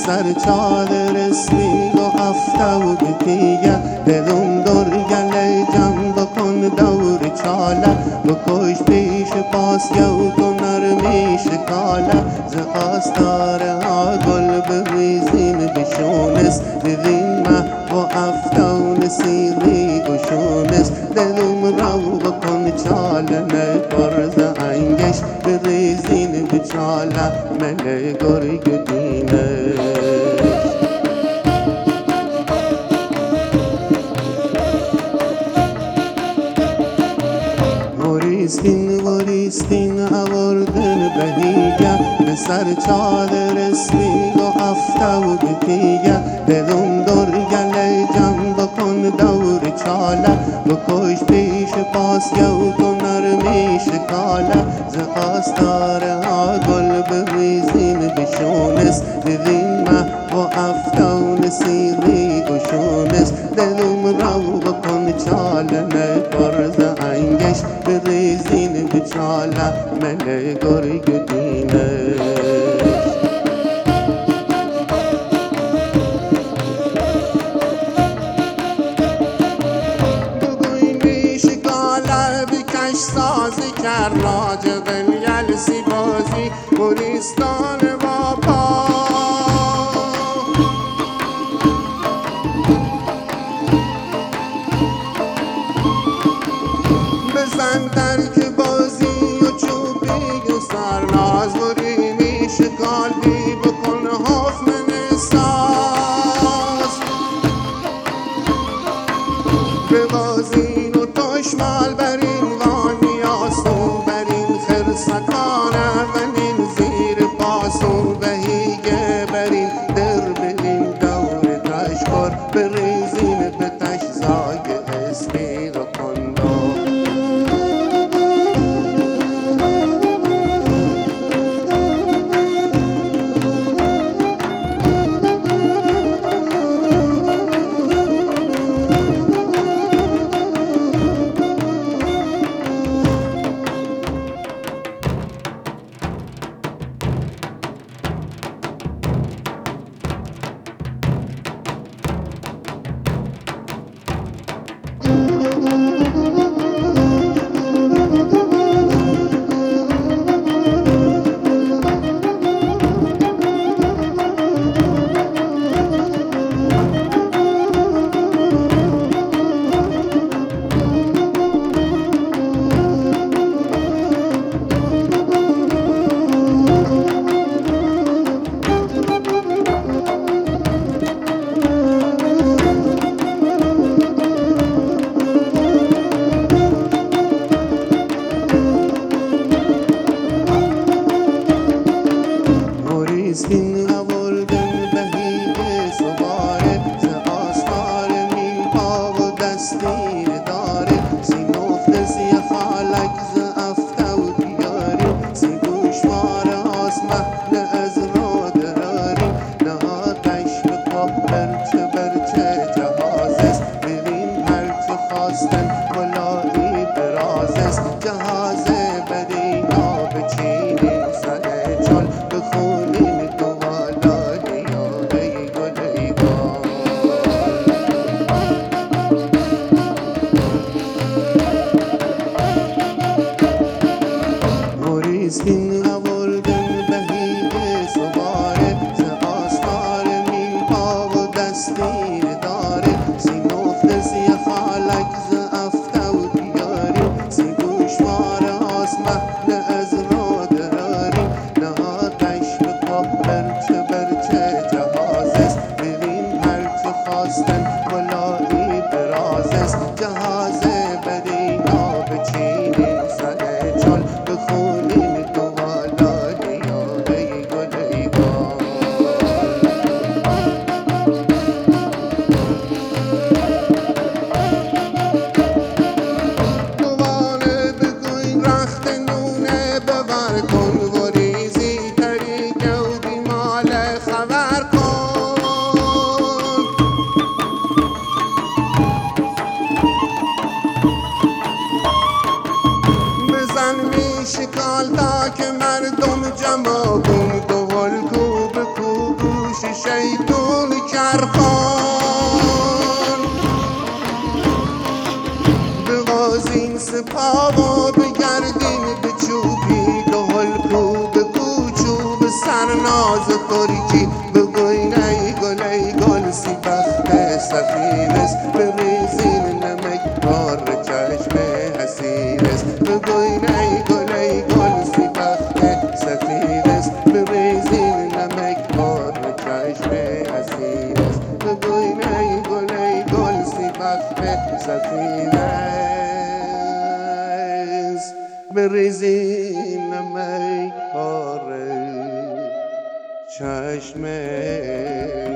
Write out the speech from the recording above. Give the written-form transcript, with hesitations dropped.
سر چادر اسمی و افتو بکیه دلم دور گله جمع بکن دور چاله بکش پیش پاس یو تو نرمی شکاله ز آستاره ها گل بریزین بشونست ببین مه و افتون سیری گشونست دلم رو بکن چاله نکر ز انگش بریزین بچاله مله گرگ دینش گریستین آوردن بهیگه به سر چادر اسمی و افتو بکیه دلم دور گله جمع بکن دور چاله بکش پیش پاس یو تو نرمی شکاله ز آستاره ها گل بریزین بشونست ببین مه و افتون سیری گشونست دلم رو بکن چاله نکر ز انگش بریزین بچاله مله گرگ دینش بگوین بیش کاله بکش سازی کرد راجب یلسی بازی گریستان بابا بزن درک بازی و چوبی و سرناز برینی شکالی بکن حفن ساز ببازین و تشمال برین وانی آسو برین خرسکانه ونین زیر پاسو بهیگه برین در برین دور تشکر بریزین به تشزای اسمی و کندو گریستین آوردن بهیگه سواره ز آستار میل پا و دستین داره سی نفت سی خالک ز افتو بیاری سی گوشوار آسمه از را دراری نه آتش به کف برچه جهازست ببین هرچه خواستن ولایی برازست جهازه بدینا بچینین سر چال بخونین گریستین آوردن بهیگه سواره ز آستار میل پا و دستین داره سی نفت سی خالک ز افتو بیاری سی گوشوار آسمه از را دراری نه آتش به کف برچه جهازست ببین هرچه خواستن ولایی پا بگردیم به چوبی دهل به کوچوب سرناز ترکی بگوین ای گل سی بخت سفیرست بریزین نمک بار چشم حسیرست بگوین ای گل سی بخت سفیرست بریزین نمک بار چشم حسیرست بگوین ای گل سی بخت سفیرست بریزین نمک بار چشم